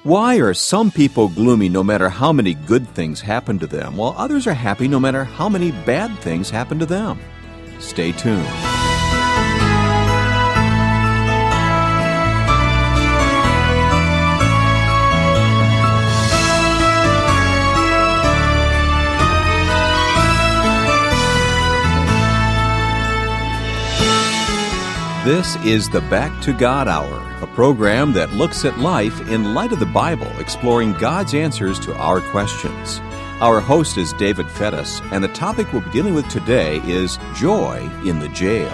Why are some people gloomy no matter how many good things happen to them, while others are happy no matter how many bad things happen to them? Stay tuned. This is the Back to God Hour, a program that looks at life in light of the Bible, exploring God's answers to our questions. Our host is David Fettis, and the topic we'll be dealing with today is joy in the jail.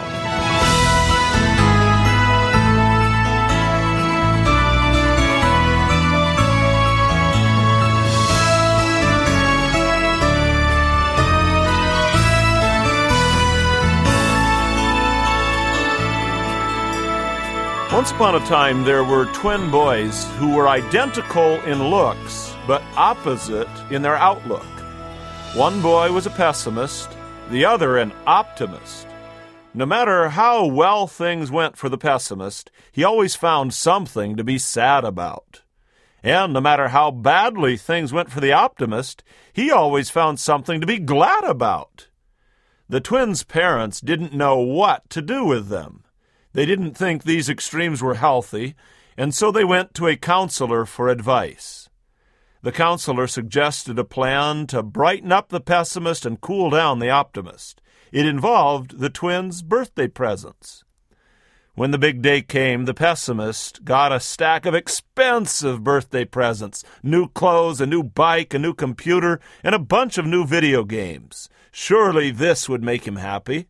Once upon a time, there were twin boys who were identical in looks, but opposite in their outlook. One boy was a pessimist, the other an optimist. No matter how well things went for the pessimist, he always found something to be sad about. And no matter how badly things went for the optimist, he always found something to be glad about. The twins' parents didn't know what to do with them. They didn't think these extremes were healthy, and so they went to a counselor for advice. The counselor suggested a plan to brighten up the pessimist and cool down the optimist. It involved the twins' birthday presents. When the big day came, the pessimist got a stack of expensive birthday presents, new clothes, a new bike, a new computer, and a bunch of new video games. Surely this would make him happy.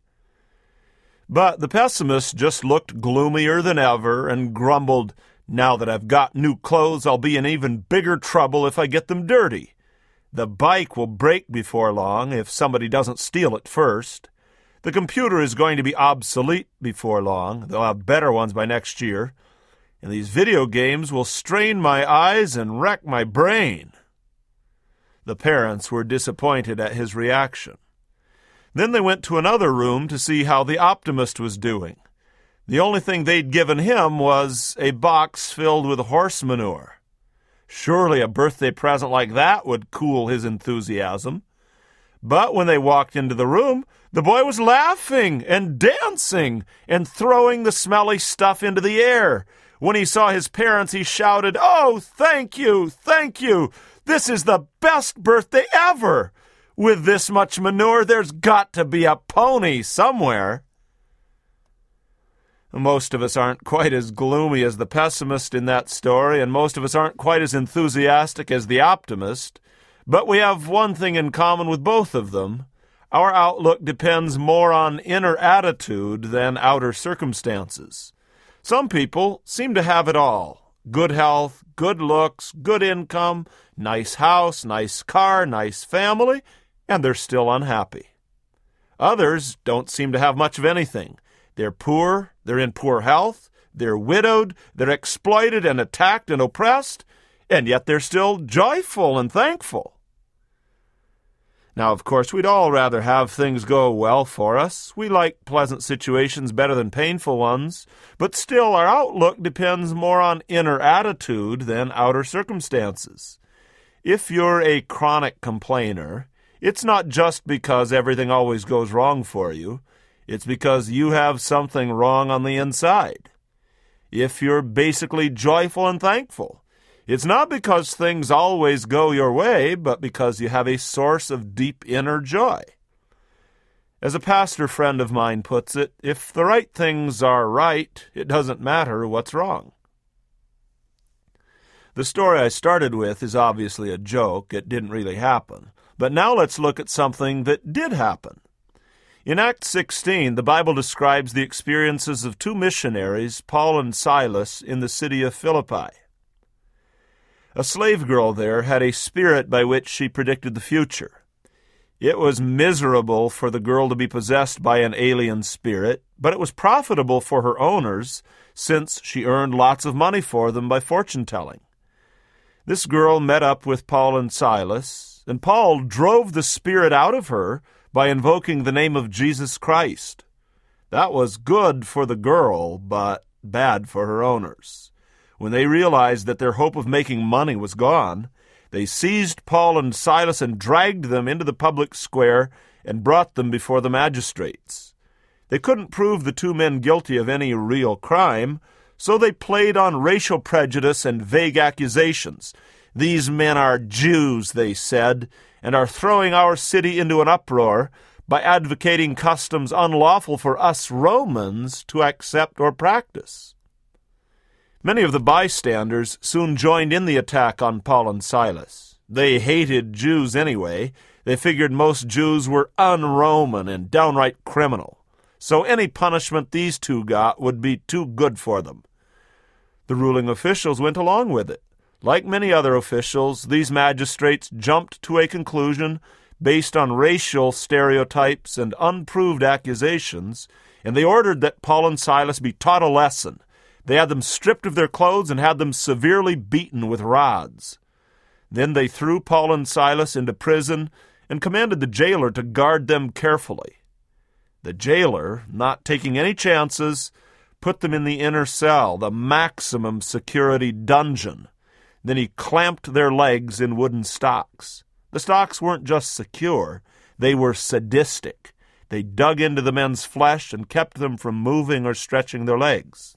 But the pessimist just looked gloomier than ever and grumbled, "Now that I've got new clothes, I'll be in even bigger trouble if I get them dirty. The bike will break before long if somebody doesn't steal it first. The computer is going to be obsolete before long. They'll have better ones by next year. And these video games will strain my eyes and wreck my brain." The parents were disappointed at his reaction. Then they went to another room to see how the optimist was doing. The only thing they'd given him was a box filled with horse manure. Surely a birthday present like that would cool his enthusiasm. But when they walked into the room, the boy was laughing and dancing and throwing the smelly stuff into the air. When he saw his parents, he shouted, "Oh, thank you, thank you. This is the best birthday ever. With this much manure, there's got to be a pony somewhere." Most of us aren't quite as gloomy as the pessimist in that story, and most of us aren't quite as enthusiastic as the optimist. But we have one thing in common with both of them. Our outlook depends more on inner attitude than outer circumstances. Some people seem to have it all. Good health, good looks, good income, nice house, nice car, nice family, and they're still unhappy. Others don't seem to have much of anything. They're poor, they're in poor health, they're widowed, they're exploited and attacked and oppressed, and yet they're still joyful and thankful. Now, of course, we'd all rather have things go well for us. We like pleasant situations better than painful ones, but still our outlook depends more on inner attitude than outer circumstances. If you're a chronic complainer, it's not just because everything always goes wrong for you. It's because you have something wrong on the inside. If you're basically joyful and thankful, it's not because things always go your way, but because you have a source of deep inner joy. As a pastor friend of mine puts it, if the right things are right, it doesn't matter what's wrong. The story I started with is obviously a joke. It didn't really happen. But now let's look at something that did happen. In Acts 16, the Bible describes the experiences of two missionaries, Paul and Silas, in the city of Philippi. A slave girl there had a spirit by which she predicted the future. It was miserable for the girl to be possessed by an alien spirit, but it was profitable for her owners, since she earned lots of money for them by fortune-telling. This girl met up with Paul and Silas, and Paul drove the spirit out of her by invoking the name of Jesus Christ. That was good for the girl, but bad for her owners. When they realized that their hope of making money was gone, they seized Paul and Silas and dragged them into the public square and brought them before the magistrates. They couldn't prove the two men guilty of any real crime, so they played on racial prejudice and vague accusations. "These men are Jews," they said, "and are throwing our city into an uproar by advocating customs unlawful for us Romans to accept or practice." Many of the bystanders soon joined in the attack on Paul and Silas. They hated Jews anyway. They figured most Jews were un-Roman and downright criminal. So any punishment these two got would be too good for them. The ruling officials went along with it. Like many other officials, these magistrates jumped to a conclusion based on racial stereotypes and unproved accusations, and they ordered that Paul and Silas be taught a lesson. They had them stripped of their clothes and had them severely beaten with rods. Then they threw Paul and Silas into prison and commanded the jailer to guard them carefully. The jailer, not taking any chances, put them in the inner cell, the maximum security dungeon. Then he clamped their legs in wooden stocks. The stocks weren't just secure, they were sadistic. They dug into the men's flesh and kept them from moving or stretching their legs.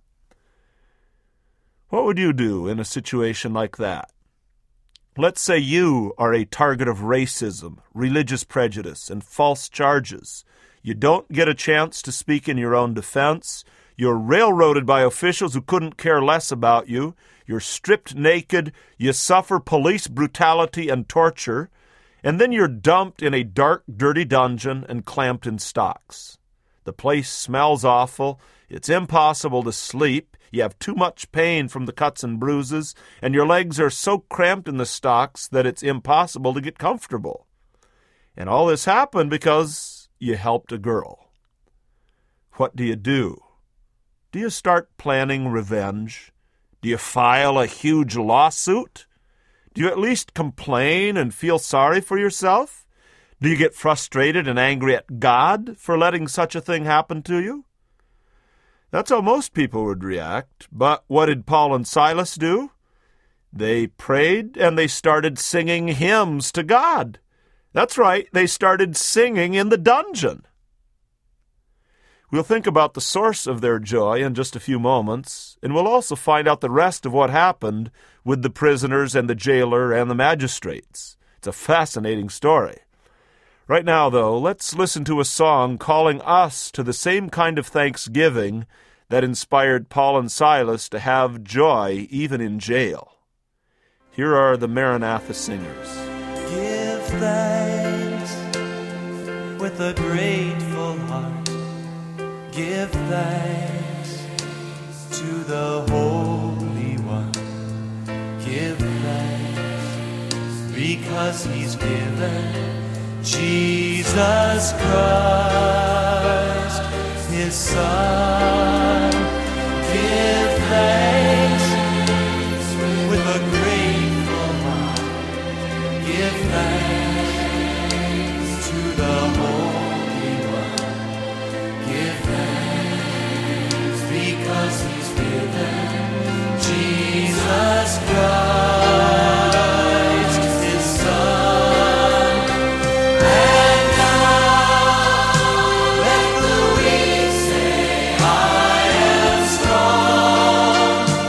What would you do in a situation like that? Let's say you are a target of racism, religious prejudice, and false charges. You don't get a chance to speak in your own defense. You're railroaded by officials who couldn't care less about you. You're stripped naked. You suffer police brutality and torture. And then you're dumped in a dark, dirty dungeon and clamped in stocks. The place smells awful. It's impossible to sleep. You have too much pain from the cuts and bruises, and your legs are so cramped in the stocks that it's impossible to get comfortable. And all this happened because you helped a girl. What do? Do you start planning revenge? Do you file a huge lawsuit? Do you at least complain and feel sorry for yourself? Do you get frustrated and angry at God for letting such a thing happen to you? That's how most people would react. But what did Paul and Silas do? They prayed and they started singing hymns to God. That's right, they started singing in the dungeon. We'll think about the source of their joy in just a few moments, and we'll also find out the rest of what happened with the prisoners and the jailer and the magistrates. It's a fascinating story. Right now, though, let's listen to a song calling us to the same kind of thanksgiving that inspired Paul and Silas to have joy even in jail. Here are the Maranatha Singers. Give thanks with a grateful heart. Give thanks to the Holy One. Give thanks because He's given Jesus Christ, His Son. Give thanks with a grateful heart. Give thanks to the Holy One. Give thanks because He's given Jesus Christ, His Son. And now let the weak say, I am strong.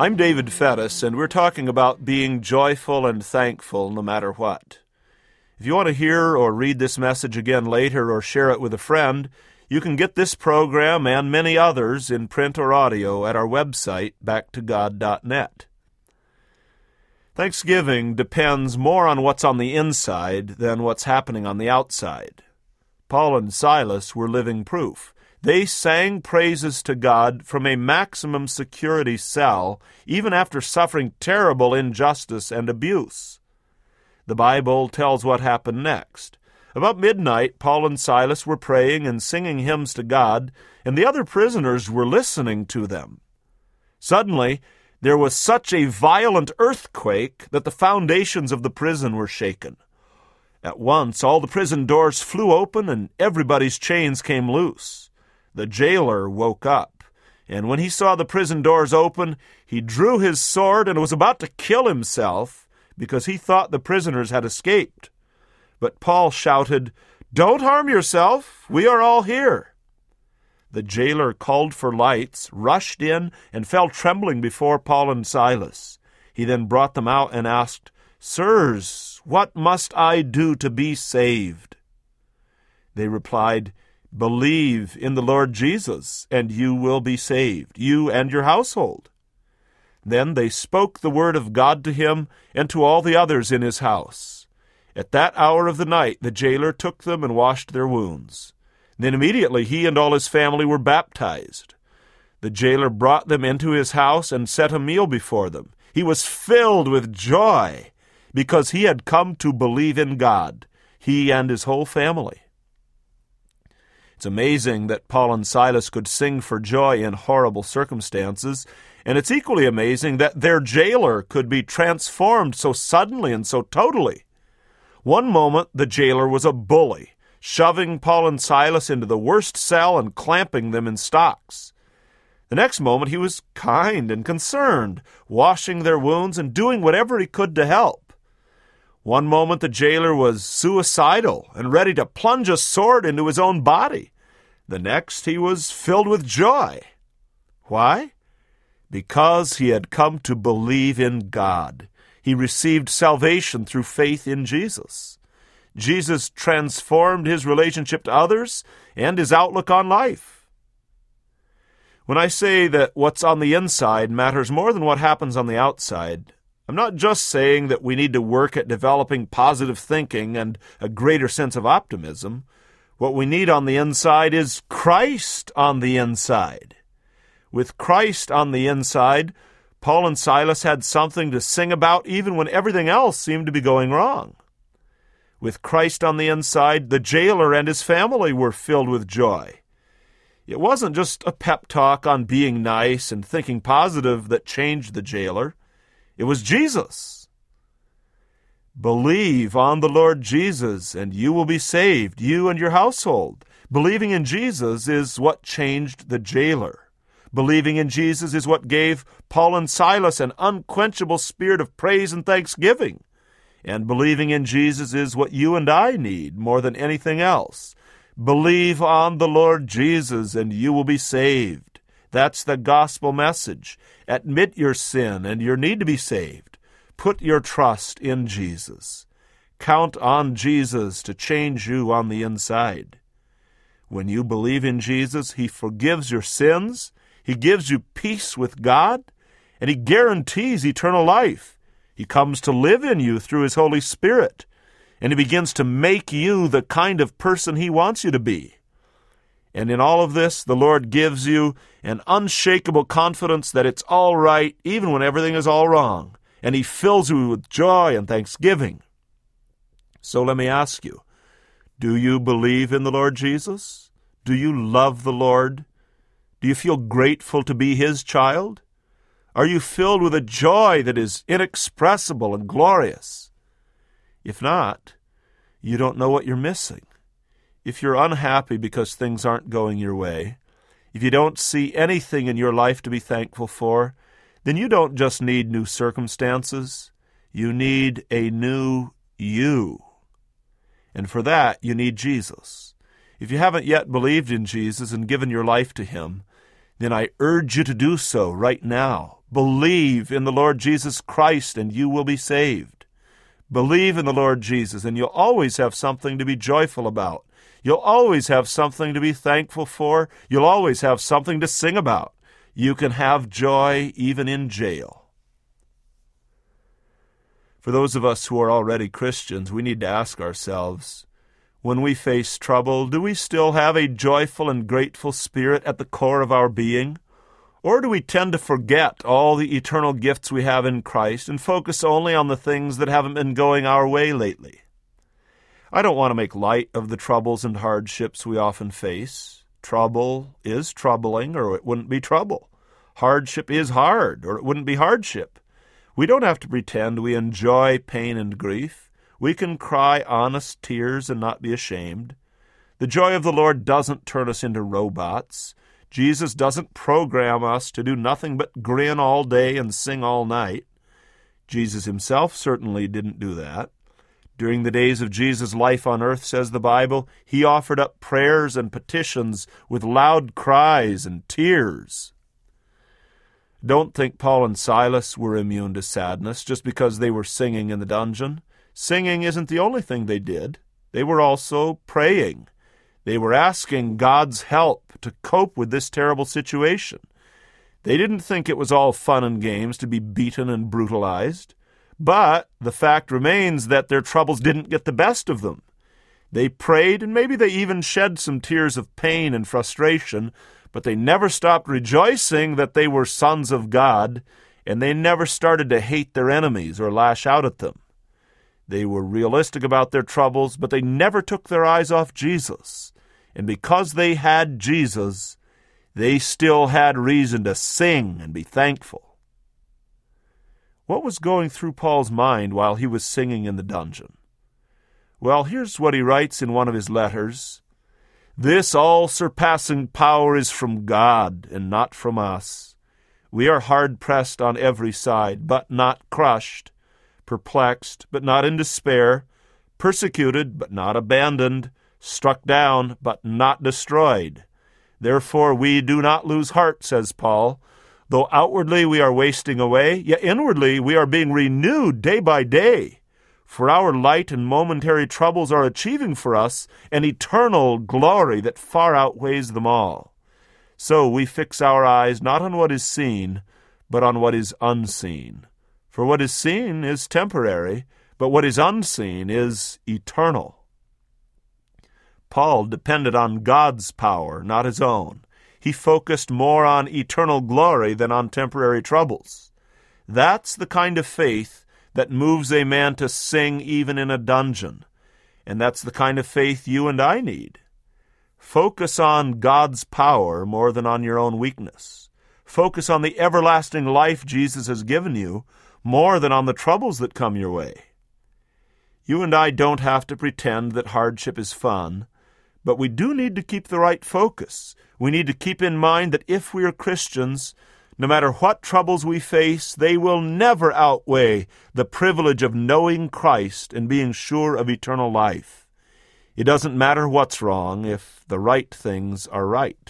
I'm David Fettis, and we're talking about being joyful and thankful no matter what. If you want to hear or read this message again later or share it with a friend, you can get this program and many others in print or audio at our website, backtogod.net. Thanksgiving depends more on what's on the inside than what's happening on the outside. Paul and Silas were living proof. They sang praises to God from a maximum security cell, even after suffering terrible injustice and abuse. The Bible tells what happened next. About midnight, Paul and Silas were praying and singing hymns to God, and the other prisoners were listening to them. Suddenly, there was such a violent earthquake that the foundations of the prison were shaken. At once, all the prison doors flew open and everybody's chains came loose. The jailer woke up, and when he saw the prison doors open, he drew his sword and was about to kill himself because he thought the prisoners had escaped. But Paul shouted, "Don't harm yourself, we are all here." The jailer called for lights, rushed in, and fell trembling before Paul and Silas. He then brought them out and asked, "Sirs, what must I do to be saved?" They replied, "Believe in the Lord Jesus, and you will be saved, you and your household." Then they spoke the word of God to him and to all the others in his house. At that hour of the night the jailer took them and washed their wounds. Then immediately he and all his family were baptized. The jailer brought them into his house and set a meal before them. He was filled with joy because he had come to believe in God, he and his whole family. It's amazing that Paul and Silas could sing for joy in horrible circumstances, and it's equally amazing that their jailer could be transformed so suddenly and so totally. One moment the jailer was a bully, shoving Paul and Silas into the worst cell and clamping them in stocks. The next moment he was kind and concerned, washing their wounds and doing whatever he could to help. One moment the jailer was suicidal and ready to plunge a sword into his own body. The next he was filled with joy. Why? Because he had come to believe in God. He received salvation through faith in Jesus. Jesus transformed his relationship to others and his outlook on life. When I say that what's on the inside matters more than what happens on the outside, I'm not just saying that we need to work at developing positive thinking and a greater sense of optimism. What we need on the inside is Christ on the inside. With Christ on the inside, Paul and Silas had something to sing about even when everything else seemed to be going wrong. With Christ on the inside, the jailer and his family were filled with joy. It wasn't just a pep talk on being nice and thinking positive that changed the jailer. It was Jesus. Believe on the Lord Jesus, and you will be saved, you and your household. Believing in Jesus is what changed the jailer. Believing in Jesus is what gave Paul and Silas an unquenchable spirit of praise and thanksgiving. And believing in Jesus is what you and I need more than anything else. Believe on the Lord Jesus, and you will be saved. That's the gospel message. Admit your sin and your need to be saved. Put your trust in Jesus. Count on Jesus to change you on the inside. When you believe in Jesus, he forgives your sins, he gives you peace with God, and he guarantees eternal life. He comes to live in you through his Holy Spirit, and he begins to make you the kind of person he wants you to be. And in all of this, the Lord gives you an unshakable confidence that it's all right, even when everything is all wrong, and he fills you with joy and thanksgiving. So let me ask you, do you believe in the Lord Jesus? Do you love the Lord? Do you feel grateful to be his child? Are you filled with a joy that is inexpressible and glorious? If not, you don't know what you're missing. If you're unhappy because things aren't going your way, if you don't see anything in your life to be thankful for, then you don't just need new circumstances. You need a new you. And for that, you need Jesus. If you haven't yet believed in Jesus and given your life to him, then I urge you to do so right now. Believe in the Lord Jesus Christ and you will be saved. Believe in the Lord Jesus and you'll always have something to be joyful about. You'll always have something to be thankful for. You'll always have something to sing about. You can have joy even in jail. For those of us who are already Christians, we need to ask ourselves, when we face trouble, do we still have a joyful and grateful spirit at the core of our being? Or do we tend to forget all the eternal gifts we have in Christ and focus only on the things that haven't been going our way lately? I don't want to make light of the troubles and hardships we often face. Trouble is troubling, or it wouldn't be trouble. Hardship is hard, or it wouldn't be hardship. We don't have to pretend we enjoy pain and grief. We can cry honest tears and not be ashamed. The joy of the Lord doesn't turn us into robots. Jesus doesn't program us to do nothing but grin all day and sing all night. Jesus himself certainly didn't do that. During the days of Jesus' life on earth, says the Bible, he offered up prayers and petitions with loud cries and tears. Don't think Paul and Silas were immune to sadness just because they were singing in the dungeon. Singing isn't the only thing they did. They were also praying. They were asking God's help to cope with this terrible situation. They didn't think it was all fun and games to be beaten and brutalized. But the fact remains that their troubles didn't get the best of them. They prayed, and maybe they even shed some tears of pain and frustration, but they never stopped rejoicing that they were sons of God, and they never started to hate their enemies or lash out at them. They were realistic about their troubles, but they never took their eyes off Jesus. And because they had Jesus, they still had reason to sing and be thankful. What was going through Paul's mind while he was singing in the dungeon? Well, here's what he writes in one of his letters. This all-surpassing power is from God and not from us. We are hard-pressed on every side, but not crushed, perplexed, but not in despair, persecuted, but not abandoned, struck down, but not destroyed. Therefore we do not lose heart, says Paul. Though outwardly we are wasting away, yet inwardly we are being renewed day by day. For our light and momentary troubles are achieving for us an eternal glory that far outweighs them all. So we fix our eyes not on what is seen, but on what is unseen. For what is seen is temporary, but what is unseen is eternal. Paul depended on God's power, not his own. He focused more on eternal glory than on temporary troubles. That's the kind of faith that moves a man to sing even in a dungeon. And that's the kind of faith you and I need. Focus on God's power more than on your own weakness. Focus on the everlasting life Jesus has given you more than on the troubles that come your way. You and I don't have to pretend that hardship is fun, but we do need to keep the right focus. We need to keep in mind that if we are Christians, no matter what troubles we face, they will never outweigh the privilege of knowing Christ and being sure of eternal life. It doesn't matter what's wrong if the right things are right.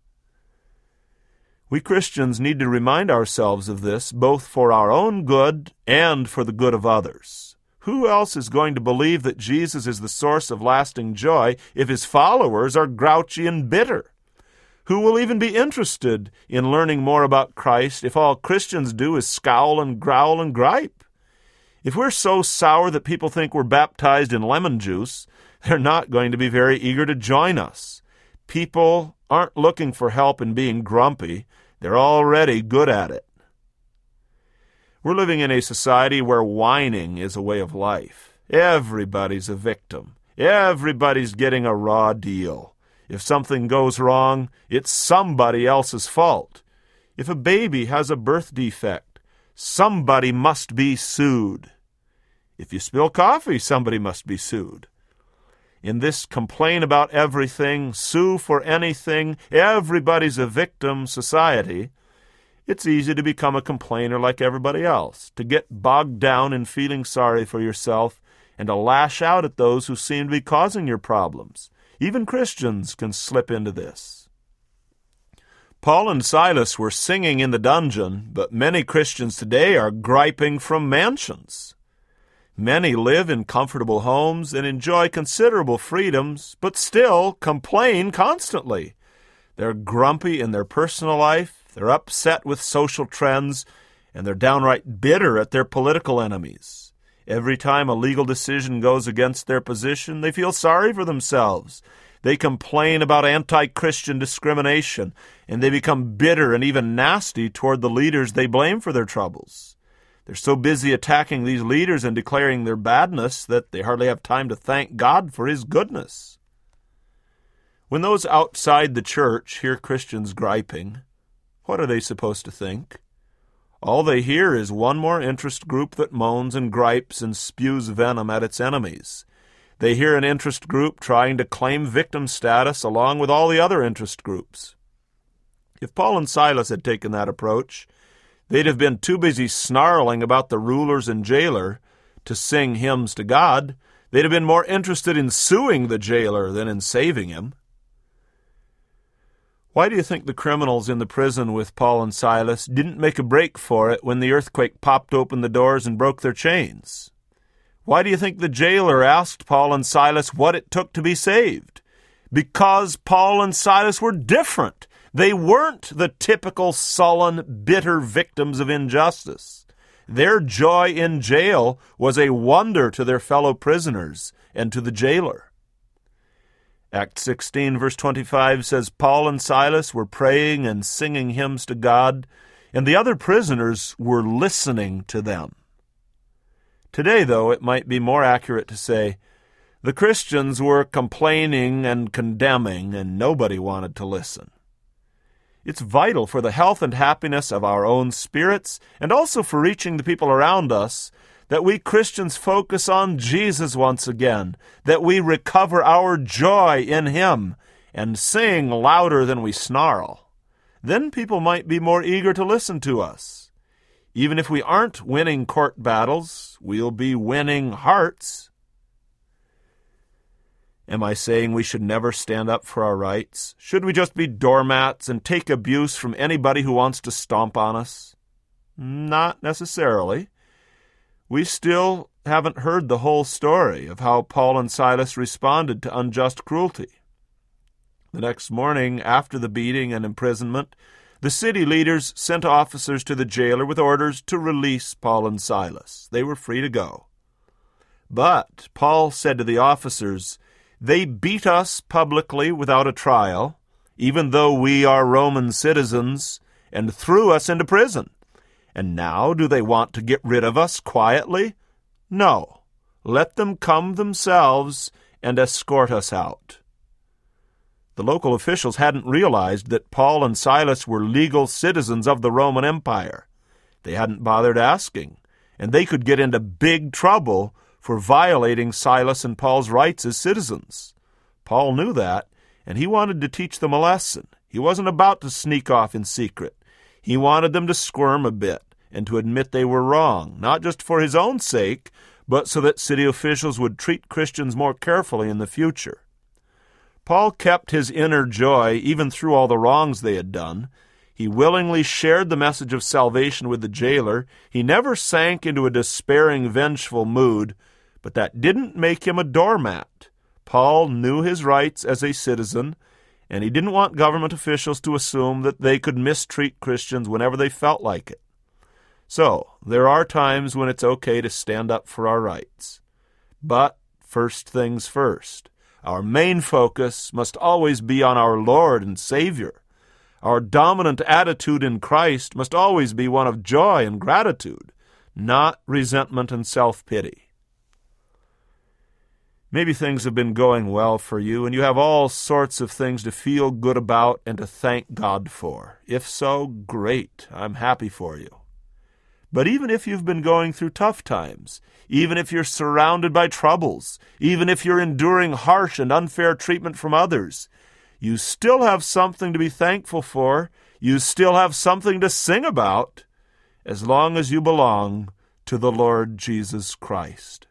We Christians need to remind ourselves of this both for our own good and for the good of others. Who else is going to believe that Jesus is the source of lasting joy if his followers are grouchy and bitter? Who will even be interested in learning more about Christ if all Christians do is scowl and growl and gripe? If we're so sour that people think we're baptized in lemon juice, they're not going to be very eager to join us. People aren't looking for help in being grumpy. They're already good at it. We're living in a society where whining is a way of life. Everybody's a victim. Everybody's getting a raw deal. If something goes wrong, it's somebody else's fault. If a baby has a birth defect, somebody must be sued. If you spill coffee, somebody must be sued. In this complain about everything, sue for anything, everybody's a victim society, it's easy to become a complainer like everybody else, to get bogged down in feeling sorry for yourself, and to lash out at those who seem to be causing your problems. Even Christians can slip into this. Paul and Silas were singing in the dungeon, but many Christians today are griping from mansions. Many live in comfortable homes and enjoy considerable freedoms, but still complain constantly. They're grumpy in their personal life, they're upset with social trends, and they're downright bitter at their political enemies. Every time a legal decision goes against their position, they feel sorry for themselves. They complain about anti-Christian discrimination, and they become bitter and even nasty toward the leaders they blame for their troubles. They're so busy attacking these leaders and declaring their badness that they hardly have time to thank God for His goodness. When those outside the church hear Christians griping, what are they supposed to think? All they hear is one more interest group that moans and gripes and spews venom at its enemies. They hear an interest group trying to claim victim status along with all the other interest groups. If Paul and Silas had taken that approach, they'd have been too busy snarling about the rulers and jailer to sing hymns to God. They'd have been more interested in suing the jailer than in saving him. Why do you think the criminals in the prison with Paul and Silas didn't make a break for it when the earthquake popped open the doors and broke their chains? Why do you think the jailer asked Paul and Silas what it took to be saved? Because Paul and Silas were different. They weren't the typical sullen, bitter victims of injustice. Their joy in jail was a wonder to their fellow prisoners and to the jailer. Acts 16, verse 25 says, Paul and Silas were praying and singing hymns to God, and the other prisoners were listening to them. Today, though, it might be more accurate to say, the Christians were complaining and condemning, and nobody wanted to listen. It's vital for the health and happiness of our own spirits, and also for reaching the people around us, that we Christians focus on Jesus once again, that we recover our joy in Him, and sing louder than we snarl. Then people might be more eager to listen to us. Even if we aren't winning court battles, we'll be winning hearts. Am I saying we should never stand up for our rights? Should we just be doormats and take abuse from anybody who wants to stomp on us? Not necessarily. We still haven't heard the whole story of how Paul and Silas responded to unjust cruelty. The next morning, after the beating and imprisonment, the city leaders sent officers to the jailer with orders to release Paul and Silas. They were free to go. But Paul said to the officers, "They beat us publicly without a trial, even though we are Roman citizens, and threw us into prison. And now do they want to get rid of us quietly? No. Let them come themselves and escort us out." The local officials hadn't realized that Paul and Silas were legal citizens of the Roman Empire. They hadn't bothered asking, and they could get into big trouble for violating Silas and Paul's rights as citizens. Paul knew that, and he wanted to teach them a lesson. He wasn't about to sneak off in secret. He wanted them to squirm a bit and to admit they were wrong, not just for his own sake, but so that city officials would treat Christians more carefully in the future. Paul kept his inner joy even through all the wrongs they had done. He willingly shared the message of salvation with the jailer. He never sank into a despairing, vengeful mood, but that didn't make him a doormat. Paul knew his rights as a citizen, and he didn't want government officials to assume that they could mistreat Christians whenever they felt like it. So, there are times when it's okay to stand up for our rights. But first things first. Our main focus must always be on our Lord and Savior. Our dominant attitude in Christ must always be one of joy and gratitude, not resentment and self-pity. Maybe things have been going well for you, and you have all sorts of things to feel good about and to thank God for. If so, great. I'm happy for you. But even if you've been going through tough times, even if you're surrounded by troubles, even if you're enduring harsh and unfair treatment from others, you still have something to be thankful for. You still have something to sing about, as long as you belong to the Lord Jesus Christ.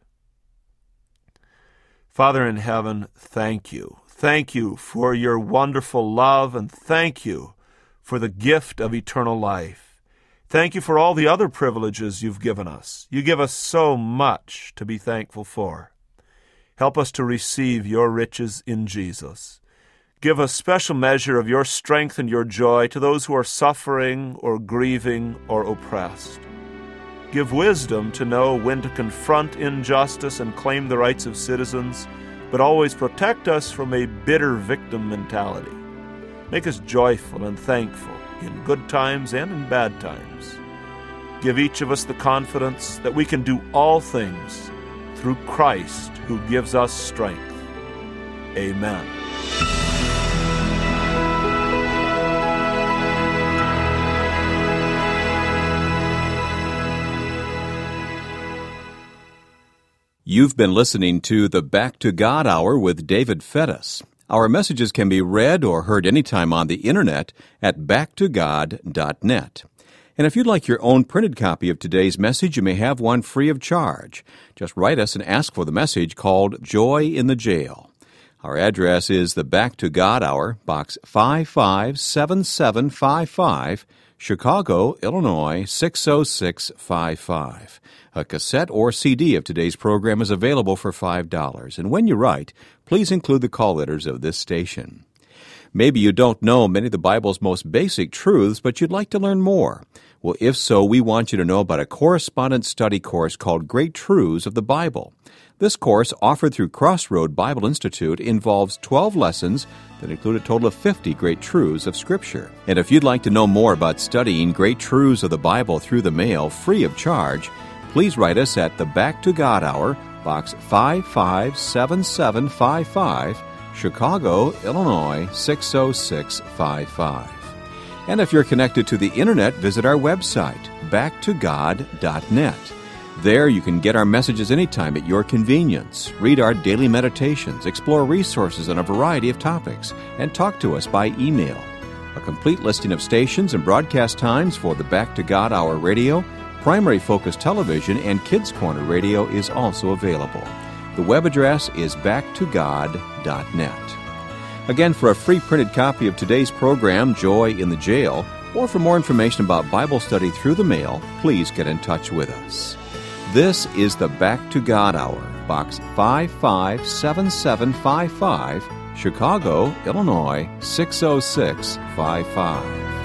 Father in heaven, thank you. Thank you for your wonderful love, and thank you for the gift of eternal life. Thank you for all the other privileges you've given us. You give us so much to be thankful for. Help us to receive your riches in Jesus. Give a special measure of your strength and your joy to those who are suffering or grieving or oppressed. Give wisdom to know when to confront injustice and claim the rights of citizens, but always protect us from a bitter victim mentality. Make us joyful and thankful in good times and in bad times. Give each of us the confidence that we can do all things through Christ who gives us strength. Amen. You've been listening to the Back to God Hour with David Fettis. Our messages can be read or heard anytime on the internet at backtogod.net. And if you'd like your own printed copy of today's message, you may have one free of charge. Just write us and ask for the message called Joy in the Jail. Our address is the Back to God Hour, Box 557755, Chicago, Illinois 60655. A cassette or CD of today's program is available for $5. And when you write, please include the call letters of this station. Maybe you don't know many of the Bible's most basic truths, but you'd like to learn more. Well, if so, we want you to know about a correspondence study course called Great Truths of the Bible. This course, offered through Crossroad Bible Institute, involves 12 lessons that include a total of 50 great truths of Scripture. And if you'd like to know more about studying great truths of the Bible through the mail free of charge, please write us at the Back to God Hour, Box 557755, Chicago, Illinois 60655. And if you're connected to the internet, visit our website, backtogod.net. There you can get our messages anytime at your convenience, read our daily meditations, explore resources on a variety of topics, and talk to us by email. A complete listing of stations and broadcast times for the Back to God Hour radio, Primary Focus Television, and Kids Corner Radio is also available. The web address is backtogod.net. Again, for a free printed copy of today's program, Joy in the Jail, or for more information about Bible study through the mail, please get in touch with us. This is the Back to God Hour, Box 557755, Chicago, Illinois 60655.